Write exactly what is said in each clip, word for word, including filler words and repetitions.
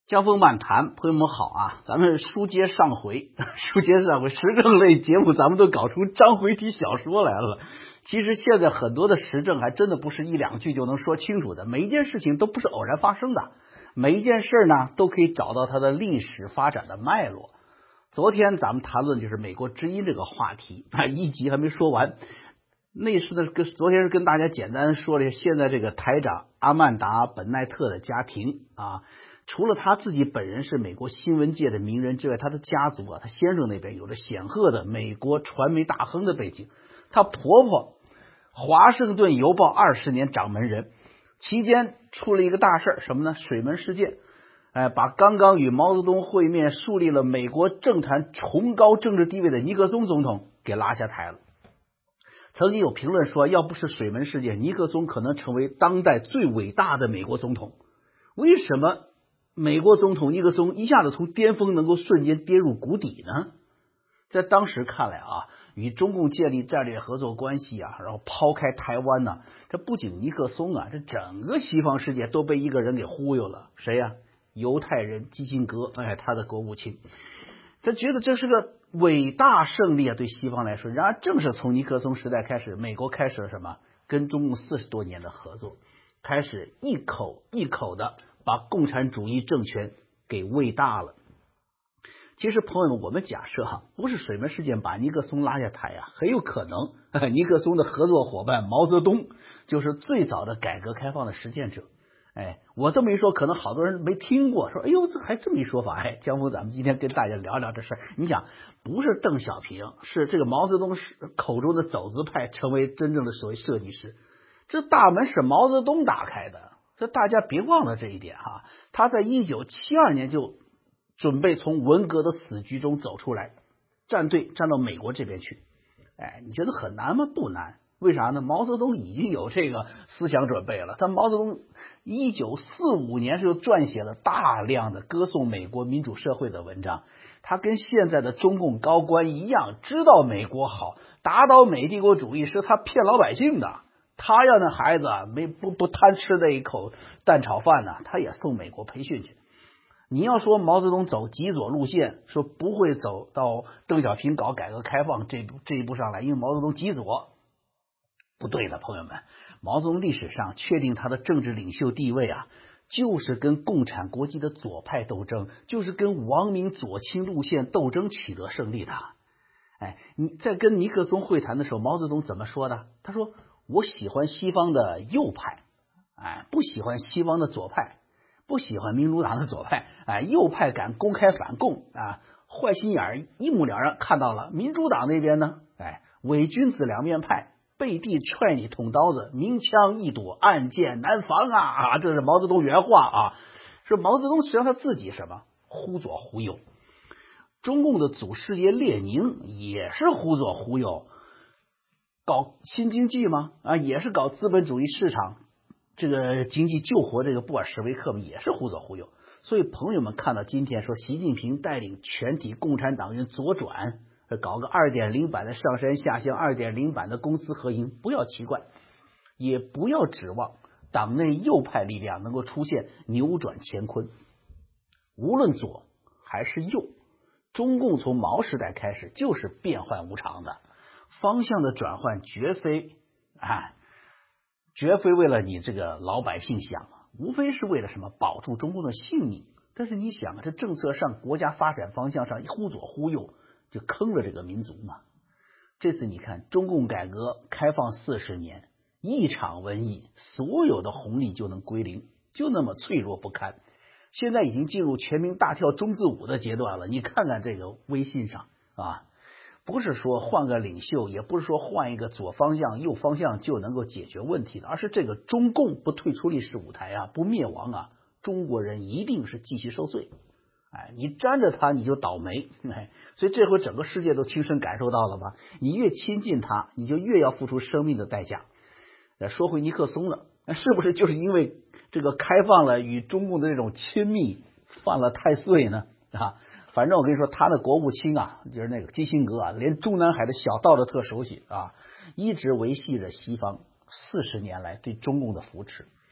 江峰漫谈，朋友们好啊！咱们书接上回，书接上回，时政类节目咱们都搞出章回体小说来了。其实现在很多的时政还真的不是一两句就能说清楚的，每一件事情都不是偶然发生的，每一件事呢都可以找到它的历史发展的脉络。昨天咱们谈论就是美国之音这个话题啊，一集还没说完。那是呢，跟昨天是跟大家简单说了现在这个台长阿曼达·本奈特的家庭啊。除了他自己本人是美国新闻界的名人之外，他的家族啊，他先生那边有着显赫的美国传媒大亨的背景。他婆婆华盛顿邮报二十年掌门人，期间出了一个大事，什么呢？水门事件，哎，把刚刚与毛泽东会面、树立了美国政坛崇高政治地位的尼克松总统给拉下台了。曾经有评论说，要不是水门事件，尼克松可能成为当代最伟大的美国总统。为什么美国总统尼克松一下子从巅峰能够瞬间跌入谷底呢？在当时看来啊，与中共建立战略合作关系啊，然后抛开台湾呢、啊，这不仅尼克松啊，这整个西方世界都被一个人给忽悠了。谁呀、啊？犹太人基辛格，哎，他的国务卿。他觉得这是个伟大胜利啊，对西方来说。然而正是从尼克松时代开始，美国开始了什么？跟中共四十多年的合作，开始一口一口的把共产主义政权给喂大了。其实朋友们，我们假设哈，不是水门事件把尼克松拉下台啊，很有可能尼克松的合作伙伴毛泽东就是最早的改革开放的实践者。哎，我这么一说，可能好多人没听过，说哎呦，这还这么一说法。哎，江峰，咱们今天跟大家聊聊这事儿。你想，不是邓小平，是这个毛泽东口中的走资派成为真正的所谓设计师，这大门是毛泽东打开的。这大家别忘了这一点哈，他在一九七二年就准备从文革的死局中走出来，站队站到美国这边去。哎，你觉得很难吗？不难。为啥呢？毛泽东已经有这个思想准备了。他毛泽东一九四五年就撰写了大量的歌颂美国民主社会的文章。他跟现在的中共高官一样，知道美国好，打倒美帝国主义是他骗老百姓的。他要那孩子没不不贪吃那一口蛋炒饭呢，他也送美国培训去。你要说毛泽东走极左路线，说不会走到邓小平搞改革开放这这一步上来，因为毛泽东极左。不对的，朋友们，毛泽东历史上确定他的政治领袖地位啊，就是跟共产国际的左派斗争，就是跟王明左倾路线斗争取得胜利的。哎，你在跟尼克松会谈的时候，毛泽东怎么说的？他说：“我喜欢西方的右派，哎，不喜欢西方的左派，不喜欢民主党的左派，哎，右派敢公开反共啊，坏心眼儿一目了然看到了。民主党那边呢，哎，伪君子两面派。”背地踹你捅刀子，明枪易躲，暗箭难防啊！啊，这是毛泽东原话啊。是毛泽东实际上他自己什么忽左忽右。中共的祖师爷列宁也是忽左忽右，搞新经济吗？啊，也是搞资本主义市场，这个经济救活这个布尔什维克也是忽左忽右。所以朋友们看到今天说习近平带领全体共产党员左转，搞个 二点零 版的上山下乡 二点零 版的公私合营，不要奇怪，也不要指望党内右派力量能够出现扭转乾坤。无论左还是右，中共从毛时代开始就是变幻无常的，方向的转换绝非啊，绝非为了你这个老百姓想，无非是为了什么保住中共的性命。但是你想，这政策上国家发展方向上忽左忽右，就坑了这个民族嘛。这次你看中共改革开放四十年，一场瘟疫，所有的红利就能归零，就那么脆弱不堪。现在已经进入全民大跳中字舞的阶段了。你看看这个微信上啊，不是说换个领袖，也不是说换一个左方向右方向就能够解决问题的，而是这个中共不退出历史舞台啊，不灭亡啊，中国人一定是继续受罪。哎，你沾着他你就倒霉。哎，所以这回整个世界都亲身感受到了吧？你越亲近他，你就越要付出生命的代价。说回尼克松了，是不是就是因为这个开放了与中共的这种亲密犯了太岁呢？啊，反正我跟你说，他的国务卿啊，就是那个基辛格啊，连中南海的小道都特熟悉啊，一直维系着西方四十年来对中共的扶持。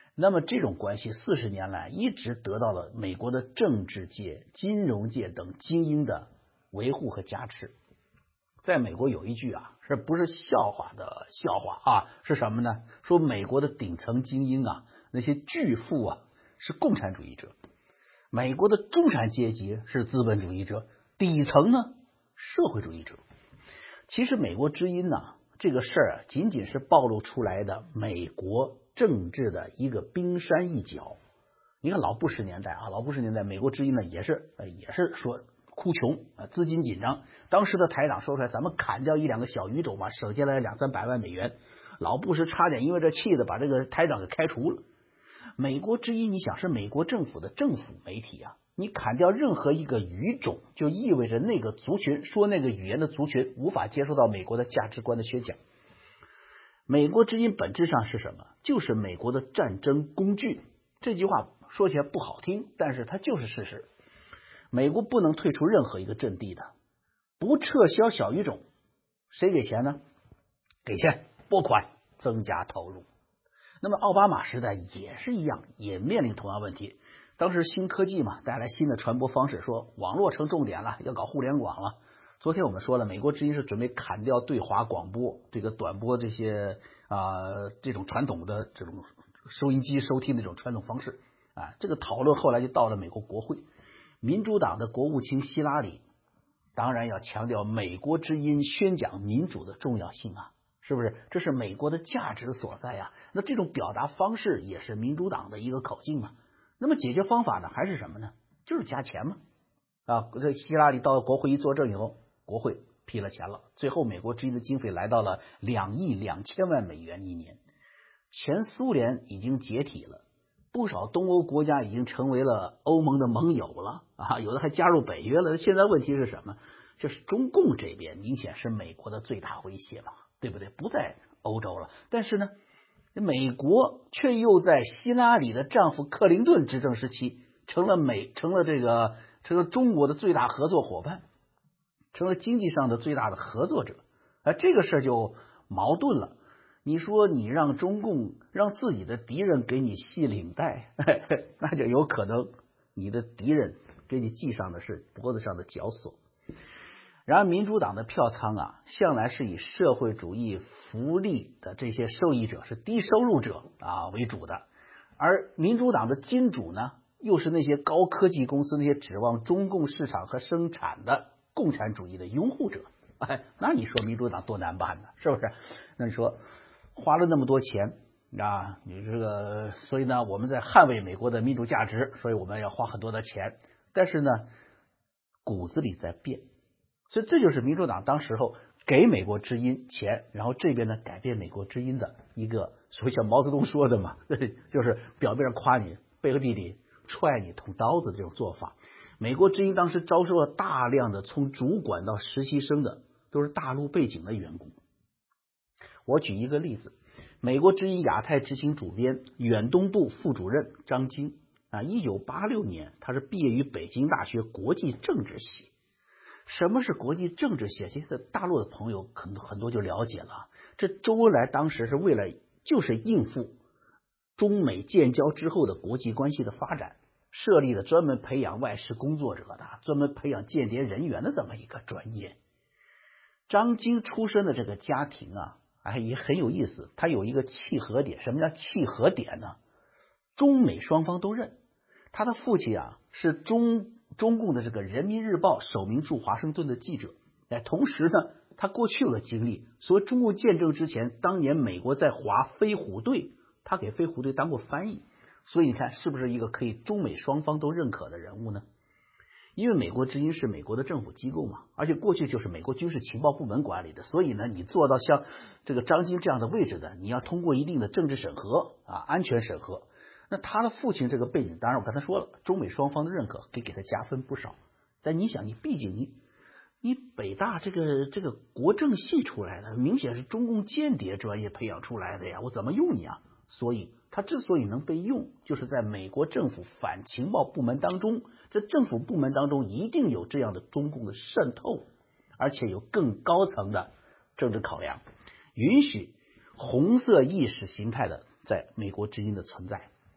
那么这种关系四十年来一直得到了美国的政治界、金融界等精英的维护和加持。在美国有一句啊，这不是笑话的笑话啊，是什么呢？说美国的顶层精英啊，那些巨富啊，是共产主义者；美国的中产阶级是资本主义者，底层呢，社会主义者。其实美国之音呢、啊，这个事儿啊，仅仅是暴露出来的美国政治的一个冰山一角。你看老布什年代啊，老布什年代美国之音呢也是呃也是说哭穷啊，资金紧张。当时的台长说出来，咱们砍掉一两个小语种嘛，省下来两三百万美元。老布什差点因为这气的把这个台长给开除了。美国之音，你想是美国政府的政府媒体啊，你砍掉任何一个语种，就意味着那个族群说那个语言的族群无法接受到美国的价值观的宣讲。美国之音本质上是什么？就是美国的战争工具。这句话说起来不好听，但是它就是事实。美国不能退出任何一个阵地的，不撤销小语种，谁给钱呢？给钱，拨款，增加投入。那么奥巴马时代也是一样，也面临同样问题。当时新科技嘛，带来新的传播方式，说网络成重点了，要搞互联网了。昨天我们说了，美国之音是准备砍掉对华广播这个短波这些啊、呃、这种传统的这种收音机收听的这种传统方式啊。这个讨论后来就到了美国国会，民主党的国务卿希拉里当然要强调美国之音宣讲民主的重要性啊。是不是？这是美国的价值所在呀、啊。那这种表达方式也是民主党的一个口径嘛。那么解决方法呢，还是什么呢？就是加钱嘛。啊，这希拉里到国会一作证以后，国会批了钱了，最后美国之音的经费来到了两亿两千万美元一年。前苏联已经解体了，不少东欧国家已经成为了欧盟的盟友了啊，有的还加入北约了。现在问题是什么？就是中共这边明显是美国的最大威胁嘛。对不对？不在欧洲了，但是呢，美国却又在希拉里的丈夫克林顿执政时期成了美成了这个成了中国的最大合作伙伴，成了经济上的最大的合作者。啊，这个事就矛盾了。你说你让中共让自己的敌人给你系领带，那就有可能你的敌人给你系上的是脖子上的绞索。然而民主党的票仓啊，向来是以社会主义福利的这些受益者是低收入者啊为主的，而民主党的金主呢，又是那些高科技公司，那些指望中共市场和生产的共产主义的拥护者。哎，那你说民主党多难办呢？是不是？那你说花了那么多钱啊，你这个，所以呢，我们在捍卫美国的民主价值，所以我们要花很多的钱，但是呢，骨子里在变。所以这就是民主党当时候给美国之音钱，然后这边呢改变美国之音的一个所谓像毛泽东说的嘛，就是表面上夸你，背后地里踹你捅刀子这种做法。美国之音当时招收了大量的从主管到实习生的都是大陆背景的员工。我举一个例子，美国之音亚太执行主编、远东部副主任张晶啊，一九八六年他是毕业于北京大学国际政治系。什么是国际政治系？现在大陆的朋友很多很多就了解了。这周恩来当时是为了就是应付中美建交之后的国际关系的发展，设立了专门培养外事工作者的、专门培养间谍人员的这么一个专业。张晶出身的这个家庭啊，哎也很有意思，他有一个契合点。什么叫契合点呢？中美双方都认。他的父亲啊是中中共的这个人民日报首名驻华盛顿的记者，哎，同时呢，他过去有个经历，所谓中共建政之前，当年美国在华飞虎队，他给飞虎队当过翻译，所以你看是不是一个可以中美双方都认可的人物呢？因为美国之音是美国的政府机构嘛，而且过去就是美国军事情报部门管理的，所以呢，你做到像这个张晶这样的位置的，你要通过一定的政治审核啊，安全审核。那他的父亲这个背景，当然我刚才说了，中美双方的认可可以给他加分不少。但你想，你毕竟你你北大这个这个国政系出来的，明显是中共间谍专业培养出来的呀，我怎么用你啊？所以他之所以能被用，就是在美国政府反情报部门当中，在政府部门当中一定有这样的中共的渗透，而且有更高层的政治考量，允许红色意识形态的在美国之音的存在。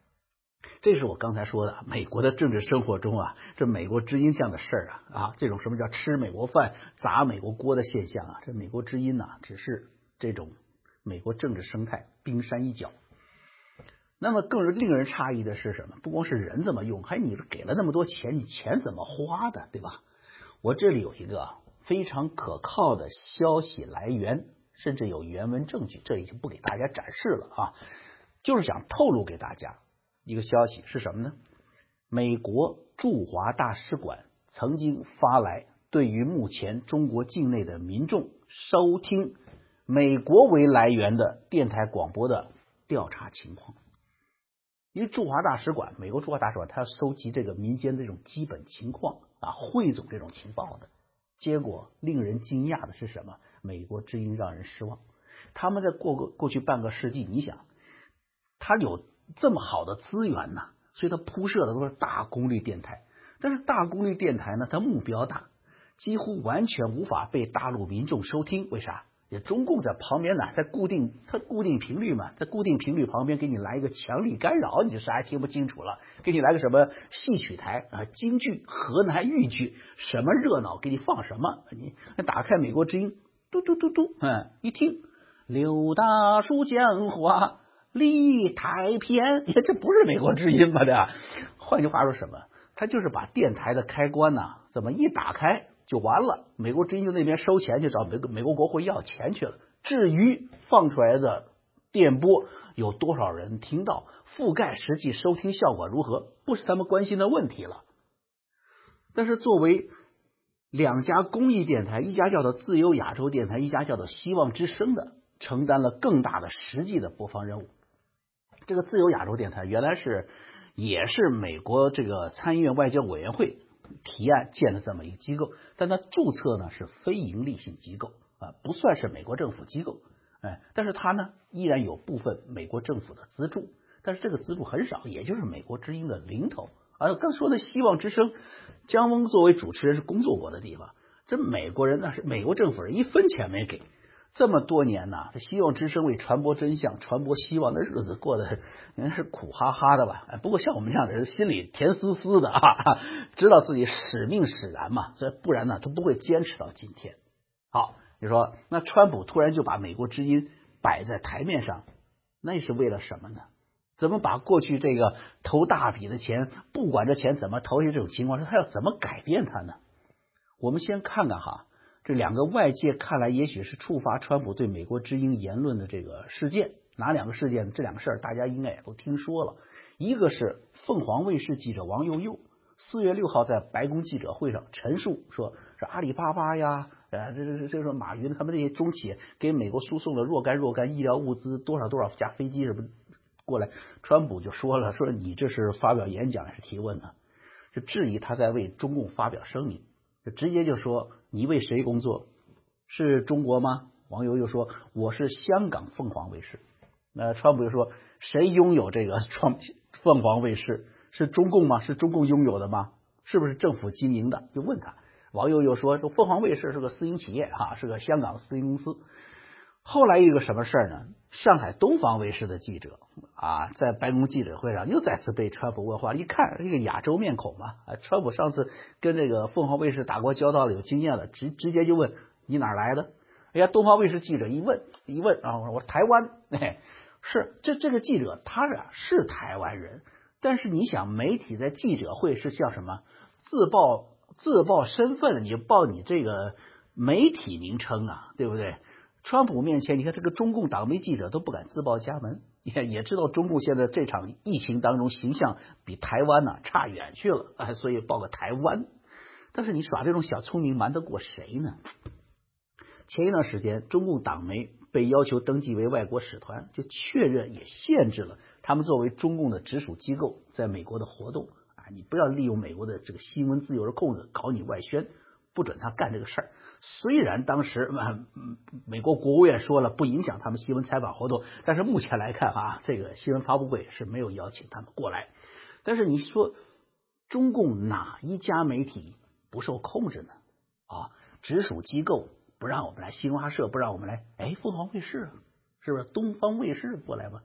这是我刚才说的，美国的政治生活中啊，这美国之音这样的事儿啊啊，这种什么叫吃美国饭、砸美国锅的现象啊，这美国之音呐、啊，只是这种美国政治生态冰山一角。那么更令人诧异的是什么？不光是人怎么用，还你给了那么多钱，你钱怎么花的，对吧？我这里有一个非常可靠的消息来源，甚至有原文证据，这里就不给大家展示了啊，就是想透露给大家一个消息是什么呢？美国驻华大使馆曾经发来对于目前中国境内的民众收听美国为来源的电台广播的调查情况。因为驻华大使馆，美国驻华大使馆，他要收集这个民间的这种基本情况啊，汇总这种情报的。结果令人惊讶的是什么？美国之音让人失望。他们在过过过去半个世纪，你想，他有这么好的资源呐，所以他铺设的都是大功率电台。但是大功率电台呢，它目标大，几乎完全无法被大陆民众收听。为啥？也中共在旁边呢，在固定它固定频率嘛，在固定频率旁边给你来一个强力干扰，你就啥也听不清楚了。给你来个什么戏曲台啊，京剧、河南豫剧，什么热闹给你放什么。你打开美国之音，嘟嘟嘟嘟，嗯，一听刘大叔讲话，立太偏，这不是美国之音吧？对吧？换句话说什么？他就是把电台的开关呢、啊，怎么一打开就完了，美国之音就那边收钱去找美国美国国会要钱去了。至于放出来的电波有多少人听到，覆盖实际收听效果如何，不是他们关心的问题了。但是作为两家公益电台，一家叫做自由亚洲电台，一家叫做希望之声的，承担了更大的实际的播放任务。这个自由亚洲电台原来是也是美国这个参议院外交委员会提案建的这么一个机构，但它注册呢是非营利性机构啊，不算是美国政府机构，哎，但是它呢依然有部分美国政府的资助，但是这个资助很少，也就是美国之音的零头。而刚说的希望之声，姜翁作为主持人是工作过的地方，这美国人那是美国政府人一分钱没给。这么多年呢，这希望之声为传播真相、传播希望的日子过得人是苦哈哈的吧？不过像我们这样的人，心里甜丝丝的啊，知道自己使命使然嘛，这不然呢，他不会坚持到今天。好，你说那川普突然就把美国之音摆在台面上，那是为了什么呢？怎么把过去这个投大笔的钱，不管这钱怎么投下这种情况，他要怎么改变它呢？我们先看看哈。这两个外界看来也许是触发川普对美国之音言论的这个事件，哪两个事件？这两个事儿大家应该也都听说了。一个是凤凰卫视记者王佑佑四月六号在白宫记者会上陈述说，是阿里巴巴呀，呃，这这这说马云他们这些中企业给美国输送了若干若干医疗物资，多少多少架飞机什么过来，川普就说了，说你这是发表演讲还是提问呢？就质疑他在为中共发表声明。就直接就说你为谁工作？是中国吗？网友又说我是香港凤凰卫视。那川普又说谁拥有这个创凤凰卫视？是中共吗？是中共拥有的吗？是不是政府经营的？就问他。网友又说凤凰卫视是个私营企业哈，是个香港私营公司。后来一个什么事儿呢？上海东方卫视的记者啊，在白宫记者会上又再次被川普问话，一看这个亚洲面孔嘛，啊，川普上次跟这个凤凰卫视打过交道的有经验了，直直接就问你哪来的？哎呀，东方卫视记者一问一问啊，我说台湾，哎，是这这个记者他啊是台湾人，但是你想媒体在记者会是叫什么？自报自报身份，你报你这个媒体名称啊，对不对？川普面前，你看这个中共党媒记者都不敢自报家门，也也知道中共现在这场疫情当中形象比台湾呢、啊、差远去了啊，所以报个台湾。但是你耍这种小聪明瞒得过谁呢？前一段时间，中共党媒被要求登记为外国使团，就确认也限制了他们作为中共的直属机构在美国的活动啊，你不要利用美国的这个新闻自由的空子搞你外宣，不准他干这个事儿。虽然当时、呃、美国国务院说了不影响他们新闻采访活动，但是目前来看啊，这个新闻发布会是没有邀请他们过来。但是你说中共哪一家媒体不受控制呢？啊，直属机构不让我们来，新华社不让我们来，哎，凤凰卫视是不是？东方卫视过来吧？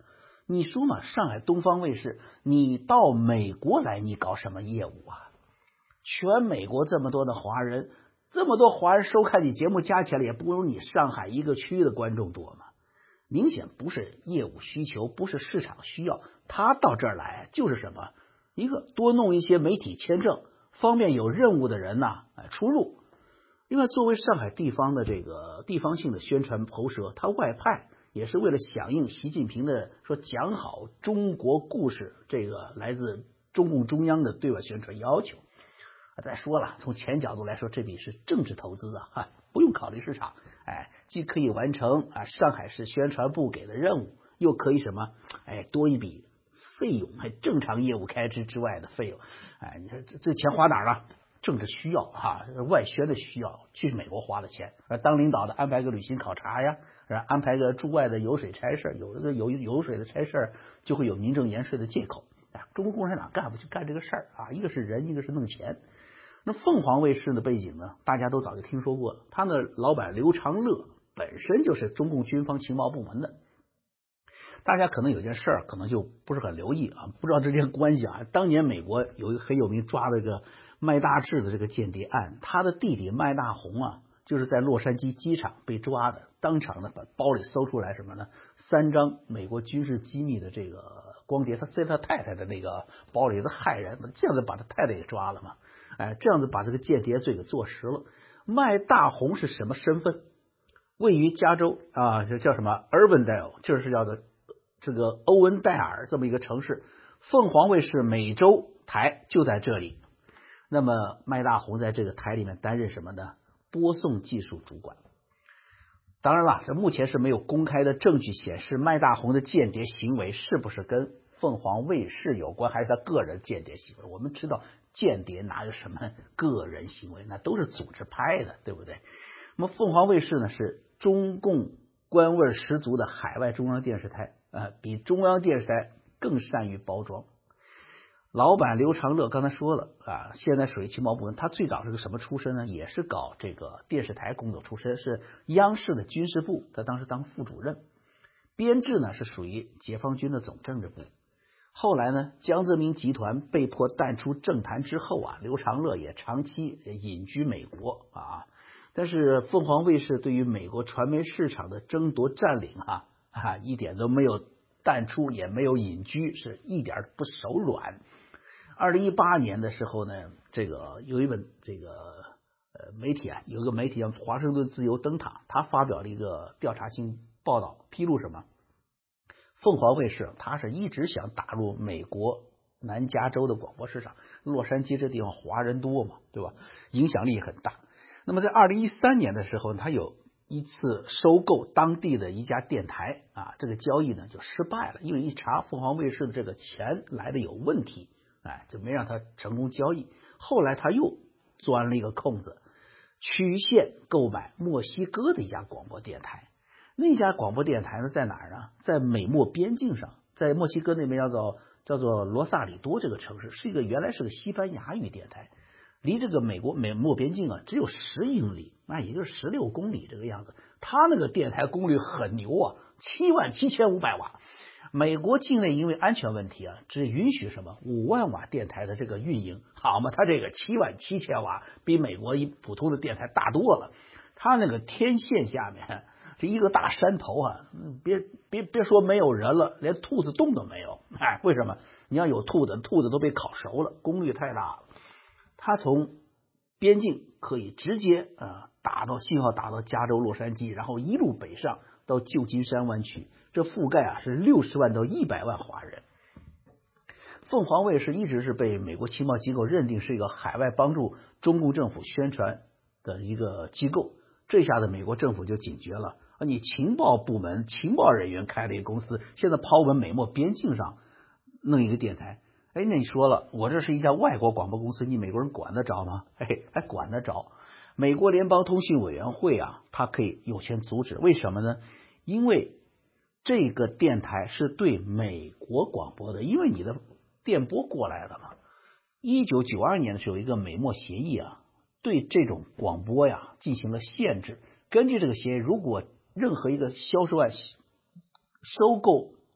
你说嘛，上海东方卫视，你到美国来，你搞什么业务啊？全美国这么多的华人，这么多华人收看你节目，加起来也不如你上海一个区的观众多嘛。明显不是业务需求，不是市场需要，他到这儿来就是什么？一个多弄一些媒体签证，方便有任务的人呐、啊、出入。另外，作为上海地方的这个地方性的宣传喉舌，他外派也是为了响应习近平的说讲好中国故事，这个来自中共中央的对外宣传要求。再说了，从钱角度来说，这笔是政治投资啊，哈，不用考虑市场，哎，既可以完成啊上海市宣传部给的任务，又可以什么，哎，多一笔费用，还正常业务开支之外的费用，哎，你说这这钱花哪儿了？政治需要哈、啊，外宣的需要，去美国花的钱，当领导的安排个旅行考察呀，安排个驻外的游水差事，有这个游游水的差事，就会有名正言顺的借口。啊，中国共产党干不就干这个事儿啊？一个是人，一个是弄钱。那凤凰卫视的背景呢，大家都早就听说过了。他的老板刘长乐本身就是中共军方情报部门的。大家可能有件事儿，可能就不是很留意啊，不知道之间关系啊。当年美国有一个很有名抓了一个麦大志的这个间谍案，他的弟弟麦大红啊，就是在洛杉矶机场被抓的，当场呢把包里搜出来什么呢？三张美国军事机密的这个光碟，他塞他太太的那个包里，他害人，这样子把他太太给抓了嘛。哎，这样子把这个间谍罪给坐实了。麦大红是什么身份？位于加州啊，这叫什么 Urbandale， 就是叫做这个欧文戴尔这么一个城市。凤凰卫视美洲台就在这里。那么麦大红在这个台里面担任什么呢？播送技术主管。当然了，这目前是没有公开的证据显示麦大红的间谍行为是不是跟凤凰卫视有关，还是他个人间谍行为。我们知道间谍哪有什么个人行为，那都是组织派的，对不对？那么凤凰卫视呢，是中共官味十足的海外中央电视台，呃，比中央电视台更善于包装。老板刘长乐刚才说了啊，现在属于情报部门。他最早是个什么出身呢？也是搞这个电视台工作出身，是央视的军事部，他当时当副主任。编制呢是属于解放军的总政治部。后来呢，江泽民集团被迫淡出政坛之后啊，刘长乐也长期隐居美国啊。但是凤凰卫视对于美国传媒市场的争夺占领啊，啊一点都没有淡出，也没有隐居，是一点不手软。二零一八年的时候呢，这个有一本这个呃媒体啊，有一个媒体叫华盛顿自由灯塔，他发表了一个调查性报道，披露什么？凤凰卫视他是一直想打入美国南加州的广播市场，洛杉矶这地方华人多嘛，对吧？影响力很大。那么在二零一三年的时候，他有一次收购当地的一家电台啊，这个交易呢就失败了，因为一查凤凰卫视的这个钱来的有问题，哎，就没让他成功交易。后来他又钻了一个空子，曲线购买墨西哥的一家广播电台。那家广播电台呢在哪儿呢？在美墨边境上，在墨西哥那边叫做叫做罗萨里多这个城市，是一个原来是个西班牙语电台，离这个美国美墨边境啊只有十英里，那也就是十六公里这个样子。他那个电台功率很牛啊，七万七千五百瓦。美国境内因为安全问题啊，只允许什么五万瓦电台的这个运营，好嘛，他这个七万七千瓦比美国一普通的电台大多了。他那个天线下面这一个大山头啊，别别别说没有人了，连兔子洞都没有。哎，为什么？你要有兔子，兔子都被烤熟了，功率太大了。它从边境可以直接啊打到信号打到加州洛杉矶，然后一路北上到旧金山湾区，这覆盖啊是六十万到一百万华人。凤凰卫视一直是被美国情报机构认定是一个海外帮助中共政府宣传的一个机构。这下子美国政府就警觉了，你情报部门情报人员开了一个公司，现在跑我们美墨边境上弄一个电台。哎，那你说了，我这是一家外国广播公司，你美国人管得着吗？哎，还管得着。美国联邦通信委员会啊，它可以有权阻止。为什么呢？因为这个电台是对美国广播的，因为你的电波过来了嘛。一九九二年的时候有一个美墨协议啊，对这种广播呀进行了限制。根据这个协议，如果任何一个销售案收购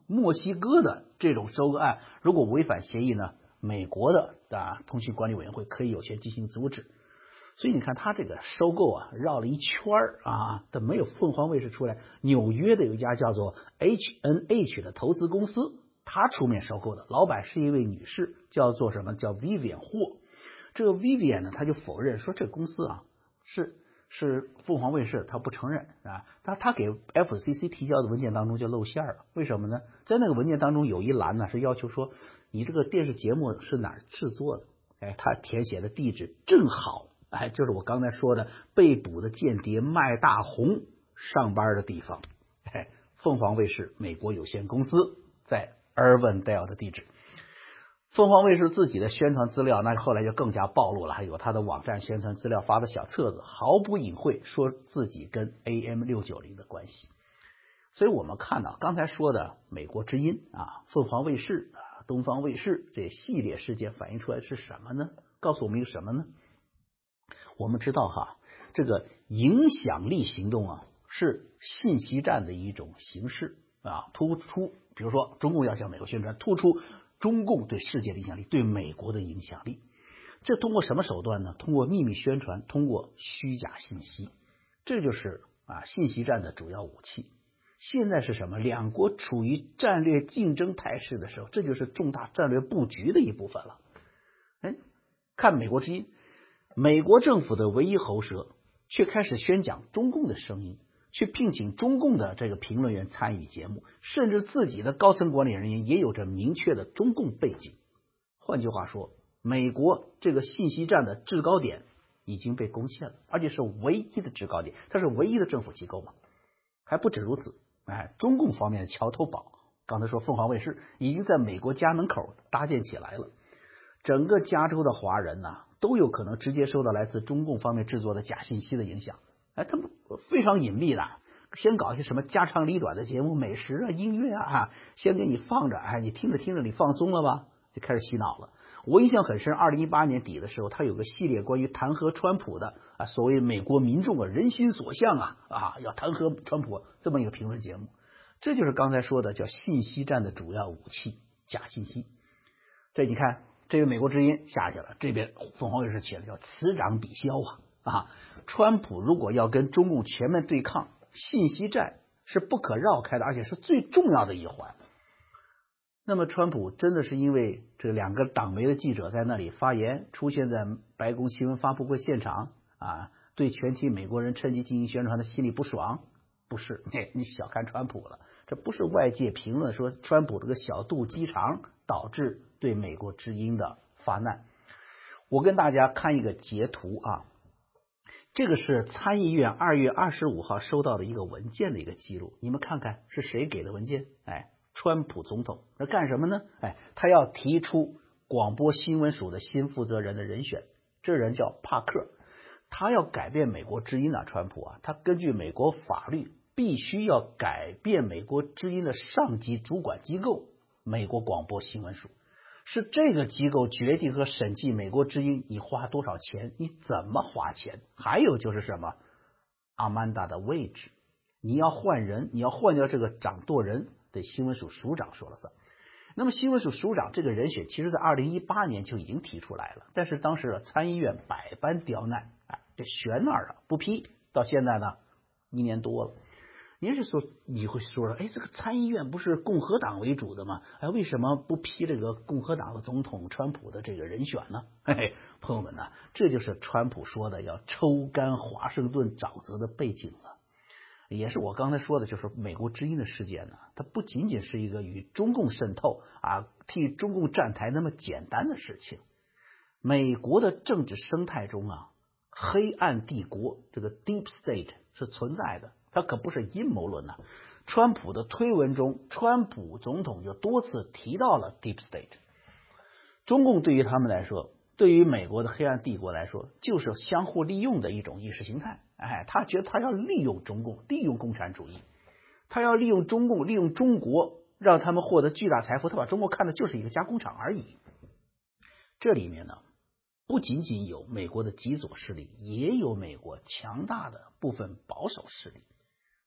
墨西哥的这种收购案，如果违反协议呢，美国的啊通信管理委员会可以有权进行阻止。所以你看他这个收购啊，绕了一圈啊，但没有凤凰卫视出来。纽约的有一家叫做 H N H 的投资公司，他出面收购的，老板是一位女士，叫做什么？叫 Vivian 霍。这个 Vivian 呢，他就否认说这个公司啊是是凤凰卫视，他不承认啊。他他给 F C C 提交的文件当中就露馅了，为什么呢？在那个文件当中有一栏呢是要求说你这个电视节目是哪儿制作的，哎，他填写的地址正好。哎，就是我刚才说的被捕的间谍麦大红上班的地方，哎，凤凰卫视美国有限公司在 Irvindale 的地址。凤凰卫视自己的宣传资料，那后来就更加暴露了，还有他的网站宣传资料发的小册子，毫不隐晦说自己跟 A M 六九零的关系。所以我们看到刚才说的美国之音啊、凤凰卫视啊、东方卫视这系列事件反映出来的是什么呢？告诉我们一个什么呢？我们知道哈，这个影响力行动啊，是信息战的一种形式啊，突出，比如说中共要向美国宣传，突出中共对世界的影响力，对美国的影响力。这通过什么手段呢？通过秘密宣传，通过虚假信息，这就是啊信息战的主要武器。现在是什么？两国处于战略竞争态势的时候，这就是重大战略布局的一部分了。哎，看美国之音。美国政府的唯一喉舌却开始宣讲中共的声音，去聘请中共的这个评论员参与节目，甚至自己的高层管理人员也有着明确的中共背景。换句话说，美国这个信息战的制高点已经被攻陷了，而且是唯一的制高点，它是唯一的政府机构嘛。还不止如此，哎，中共方面的桥头堡，刚才说凤凰卫视已经在美国家门口搭建起来了。整个加州的华人呢、啊，都有可能直接受到来自中共方面制作的假信息的影响。哎，他们非常隐秘的，先搞一些什么家长里短的节目、美食啊、音乐啊，先给你放着，哎，你听着听着，你放松了吧，就开始洗脑了。我印象很深，二零一八年底的时候，他有个系列关于弹劾川普的啊，所谓美国民众啊人心所向啊啊，要弹劾川普这么一个评论节目。这就是刚才说的叫信息战的主要武器——假信息。这你看。这个美国之音下去了，这边凤凰卫视写的叫此涨彼消啊啊！川普如果要跟中共全面对抗，信息战是不可绕开的，而且是最重要的一环。那么，川普真的是因为这两个党媒的记者在那里发言，出现在白宫新闻发布会现场啊，对全体美国人趁机进行宣传的心里不爽？不是，嘿，你小看川普了，这不是外界评论说川普这个小肚鸡肠导致对美国之音的发难。我跟大家看一个截图啊，这个是参议院二月二十五号收到的一个文件的一个记录，你们看看是谁给的文件？哎，川普总统，那干什么呢？哎，他要提出广播新闻署的新负责人的人选，这人叫帕克，他要改变美国之音啊，川普啊，他根据美国法律必须要改变美国之音的上级主管机构美国广播新闻署，是这个机构决定和审计美国之音你花多少钱，你怎么花钱，还有就是什么阿曼达的位置，你要换人，你要换掉这个掌舵人，得新闻署署长说了算。那么新闻署署长这个人选其实在二零一八年就已经提出来了，但是当时参议院百般刁难，哎，这悬那儿了不批，到现在呢一年多了。您是说你会说了，哎，这个参议院不是共和党为主的吗？哎，为什么不批这个共和党的总统川普的这个人选呢？嘿嘿，朋友们呢，这就是川普说的要抽干华盛顿沼泽的背景了。也是我刚才说的，就是美国之音的事件呢，它不仅仅是一个与中共渗透啊，替中共站台那么简单的事情。美国的政治生态中啊，黑暗帝国这个 Deep State 是存在的。他可不是阴谋论呐、啊！川普的推文中，川普总统就多次提到了 Deep State。中共对于他们来说，对于美国的黑暗帝国来说，就是相互利用的一种意识形态。哎，他觉得他要利用中共，利用共产主义，他要利用中共，利用中国，让他们获得巨大财富。他把中国看的就是一个加工厂而已。这里面呢，不仅仅有美国的极左势力，也有美国强大的部分保守势力。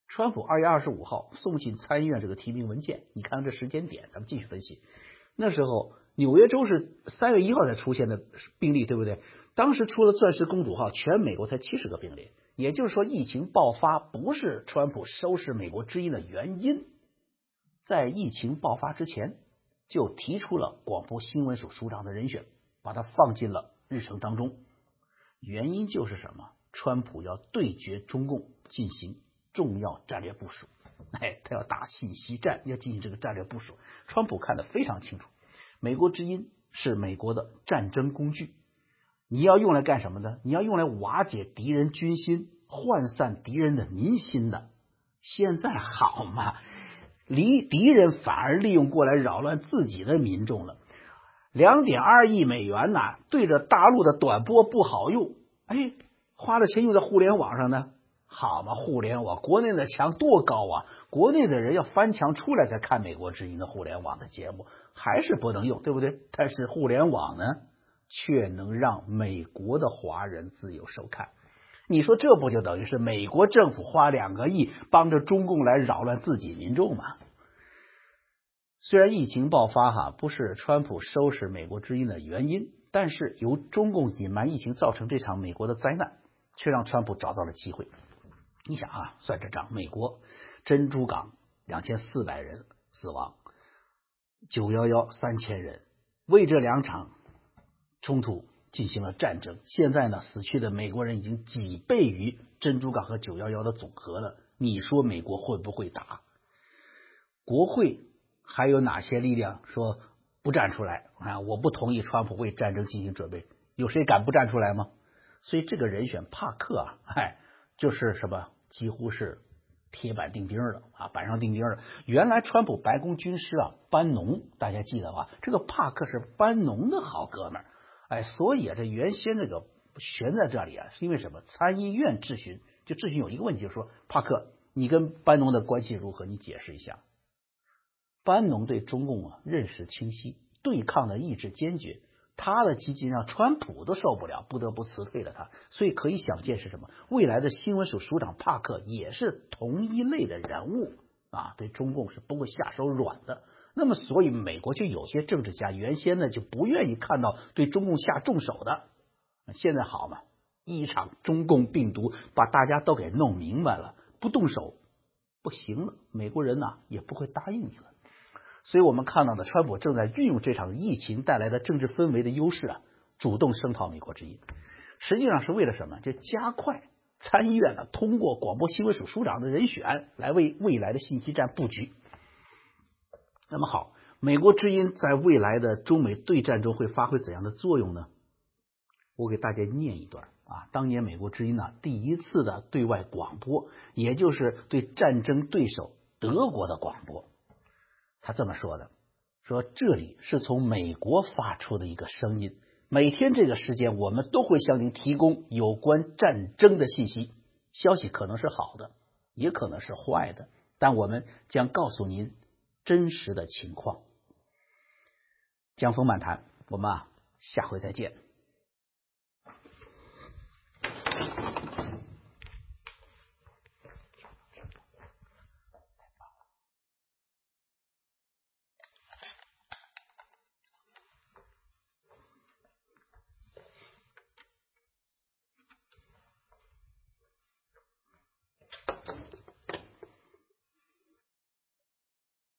川普二月二十五号送进参议院这个提名文件，你看看这时间点，咱们继续分析。那时候纽约州是三月一号才出现的病例，对不对？当时出了钻石公主号，全美国才七十个病例，也就是说疫情爆发不是川普收拾美国之音的原因。在疫情爆发之前就提出了广播新闻署署长的人选，把它放进了日程当中。原因就是什么？川普要对决中共进行重要战略部署，哎，他要打信息战，要进行这个战略部署。川普看得非常清楚，美国之音是美国的战争工具，你要用来干什么呢？你要用来瓦解敌人军心，涣散敌人的民心的。现在好嘛，离敌人反而利用过来扰乱自己的民众了。两点二亿美元呐、啊，对着大陆的短波不好用，哎，花了钱用在互联网上呢。好嘛，互联网国内的墙多高啊！国内的人要翻墙出来才看美国之音的互联网的节目，还是不能用，对不对？但是互联网呢，却能让美国的华人自由收看。你说这不就等于是美国政府花两个亿帮着中共来扰乱自己民众吗？虽然疫情爆发哈不是川普收拾美国之音的原因，但是由中共隐瞒疫情造成这场美国的灾难，却让川普找到了机会。你想啊，算这账，美国珍珠港两千四百人死亡，九一一三千人，为这两场冲突进行了战争。现在呢，死去的美国人已经几倍于珍珠港和九一一的总和了。你说美国会不会打？国会还有哪些力量说不站出来啊？我不同意川普为战争进行准备，有谁敢不站出来吗？所以这个人选帕克啊，哎，就是什么？几乎是铁板钉钉的啊，板上钉钉的。原来川普白宫军师啊，班农，大家记得吧？这个帕克是班农的好哥们儿，哎，所以啊，这原先这个悬在这里啊，是因为什么？参议院质询，就质询有一个问题，就是说，帕克，你跟班农的关系如何？你解释一下。班农对中共啊认识清晰，对抗的意志坚决。他的激进让川普都受不了，不得不辞退了他。所以可以想见是什么？未来的新闻署署长帕克也是同一类的人物啊，对中共是不会下手软的。那么，所以美国就有些政治家原先呢就不愿意看到对中共下重手的。现在好嘛，一场中共病毒把大家都给弄明白了，不动手不行了，美国人呐、啊、也不会答应你了。所以我们看到的，川普正在运用这场疫情带来的政治氛围的优势啊，主动声讨美国之音，实际上是为了什么？就加快参议院呢通过广播新闻署署长的人选，来为未来的信息战布局。那么好，美国之音在未来的中美对战中会发挥怎样的作用呢？我给大家念一段啊，当年美国之音呢第一次的对外广播，也就是对战争对手德国的广播。他这么说的，说这里是从美国发出的一个声音，每天这个时间我们都会向您提供有关战争的信息，消息可能是好的，也可能是坏的，但我们将告诉您真实的情况。江峰漫谈，我们啊下回再见。